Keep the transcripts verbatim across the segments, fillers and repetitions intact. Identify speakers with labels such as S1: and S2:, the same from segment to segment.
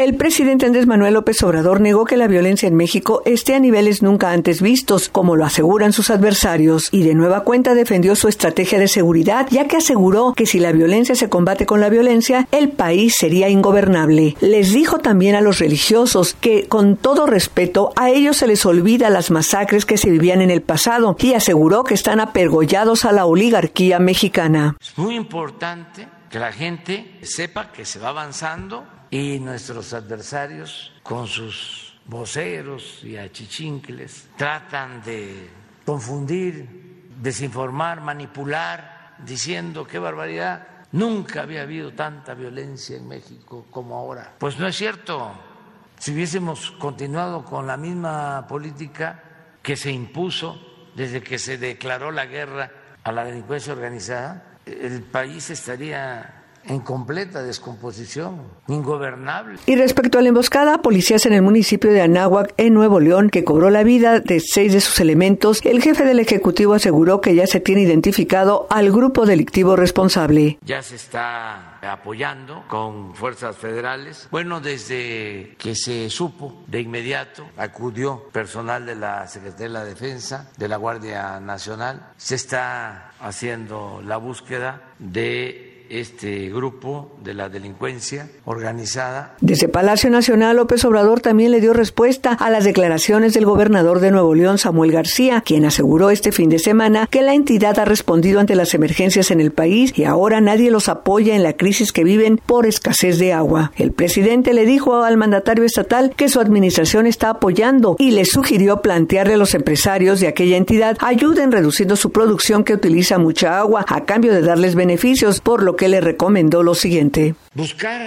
S1: El presidente Andrés Manuel López Obrador negó que la violencia en México esté a niveles nunca antes vistos, como lo aseguran sus adversarios, y de nueva cuenta defendió su estrategia de seguridad, ya que aseguró que si la violencia se combate con la violencia, el país sería ingobernable. Les dijo también a los religiosos que, con todo respeto, a ellos se les olvida las masacres que se vivían en el pasado, y aseguró que están apergollados a la oligarquía mexicana.
S2: Es muy importante que la gente sepa que se va avanzando y nuestros adversarios, con sus voceros y achichincles, tratan de confundir, desinformar, manipular, diciendo qué barbaridad. Nunca había habido tanta violencia en México como ahora. Pues no es cierto. Si hubiésemos continuado con la misma política que se impuso desde que se declaró la guerra a la delincuencia organizada, el país estaría en completa descomposición, ingobernable.
S1: Y respecto a la emboscada, policías en el municipio de Anáhuac, en Nuevo León, que cobró la vida de seis de sus elementos, el jefe del Ejecutivo aseguró que ya se tiene identificado al grupo delictivo responsable.
S2: Ya se está apoyando con fuerzas federales. Bueno, desde que se supo, de inmediato acudió personal de la Secretaría de la Defensa, de la Guardia Nacional. Se está haciendo la búsqueda de este grupo de la delincuencia organizada.
S1: Desde Palacio Nacional, López Obrador también le dio respuesta a las declaraciones del gobernador de Nuevo León, Samuel García, quien aseguró este fin de semana que la entidad ha respondido ante las emergencias en el país y ahora nadie los apoya en la crisis que viven por escasez de agua. El presidente le dijo al mandatario estatal que su administración está apoyando y le sugirió plantearle a los empresarios de aquella entidad ayuden reduciendo su producción que utiliza mucha agua a cambio de darles beneficios, por lo que le recomendó lo siguiente:
S2: buscar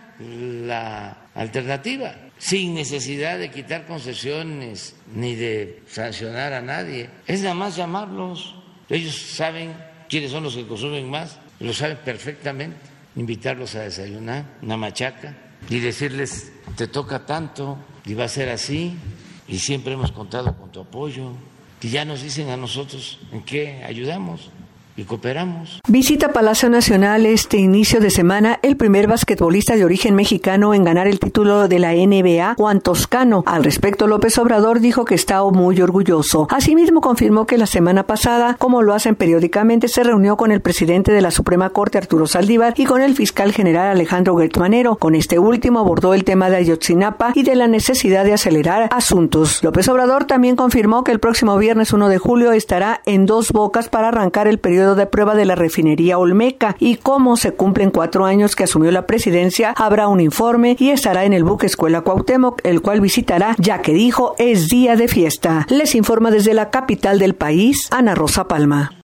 S2: la alternativa sin necesidad de quitar concesiones ni de sancionar a nadie. Es nada más llamarlos. Ellos saben quiénes son los que consumen más, lo saben perfectamente. Invitarlos a desayunar, una machaca, y decirles te toca tanto y va a ser así y siempre hemos contado con tu apoyo. Y ya nos dicen a nosotros en qué ayudamos y cooperamos.
S1: Visita Palacio Nacional este inicio de semana el primer basquetbolista de origen mexicano en ganar el título de la N B A, Juan Toscano. Al respecto, López Obrador dijo que está muy orgulloso. Asimismo, confirmó que la semana pasada, como lo hacen periódicamente, se reunió con el presidente de la Suprema Corte, Arturo Saldívar, y con el fiscal general Alejandro Gertz Manero. Con este último abordó el tema de Ayotzinapa y de la necesidad de acelerar asuntos. López Obrador también confirmó que el próximo viernes uno de julio estará en Dos Bocas para arrancar el periodo de prueba de la refinería Olmeca, y como se cumplen cuatro años que asumió la presidencia, habrá un informe y estará en el buque Escuela Cuauhtémoc, el cual visitará, ya que dijo es día de fiesta. Les informa desde la capital del país, Ana Rosa Palma.